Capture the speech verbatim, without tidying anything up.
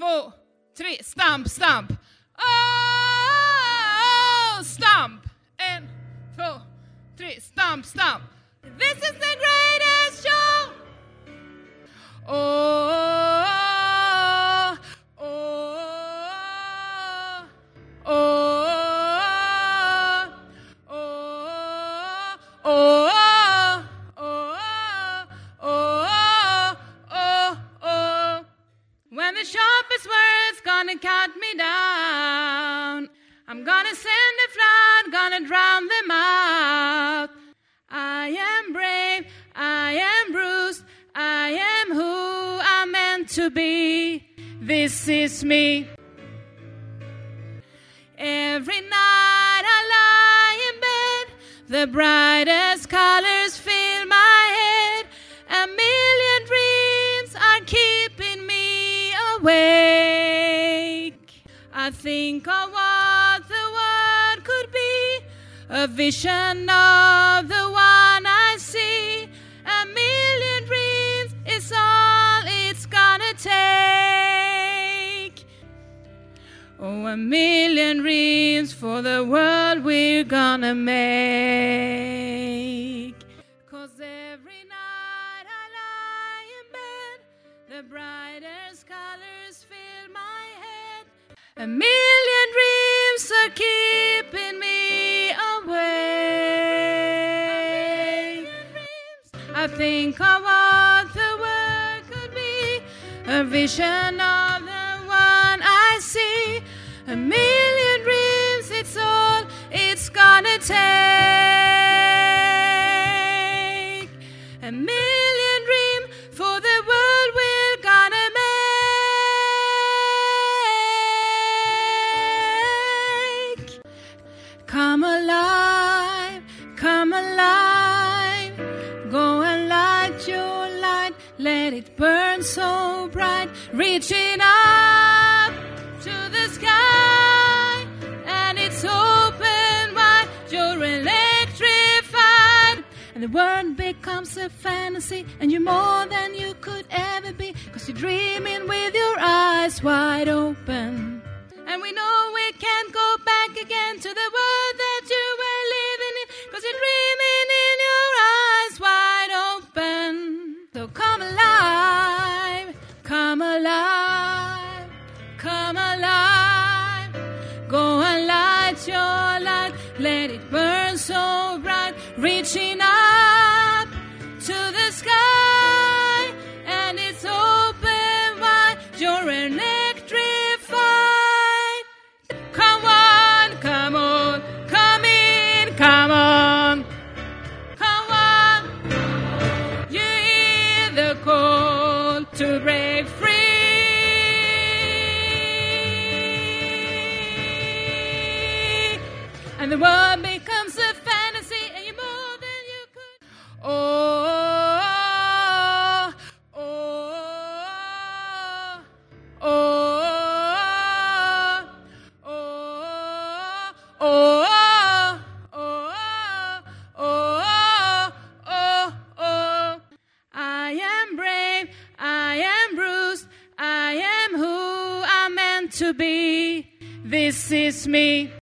två, tre, stamp, stamp. Oh, stamp. En, två, tre, stamp, stamp. This is the greatest show. Oh, oh, oh, oh, oh, oh, oh, oh. When the sharpest words gonna cut me down, I'm gonna send a flood, gonna drown them out. I am brave, I am bruised, I am who I'm meant to be. This is me. Every night I lie in bed, the brightest colors fill my head. A million dreams are keeping me awake. I think of what the world could be, a vision of the one I see. A million dreams is all it's gonna take. Oh, a million dreams for the world we're gonna make. 'Cause every night I lie in bed, the brightest colors fill my head. A million dreams are keeping me awake. I think of what the world could be, a vision of the one I see. A million dreams, it's all it's gonna take. A million dreams for the world we're gonna make. Come alive, come alive. Go and light your light, let it burn so bright. Reaching up to the sky, and it's open wide. You're electrified, and the world becomes a fantasy, and you're more than you could ever be, 'cause you're dreaming with your eyes wide open. And we know we can't go back again to the world that you were living in, 'cause you're dreaming in your eyes wide open. So come alive, come alive, come alive. Go and light your light, let it burn so bright. Reaching up to the sky, and it's open wide. You're electrified. Come on, come on, come in, come on. Come on, you hear the call to break free. And the world becomes a fantasy, and you're more than you could. Oh, oh, oh, oh, oh, oh, oh, oh, oh. I am brave, I am bruised, I am who I'm meant to be. This is me.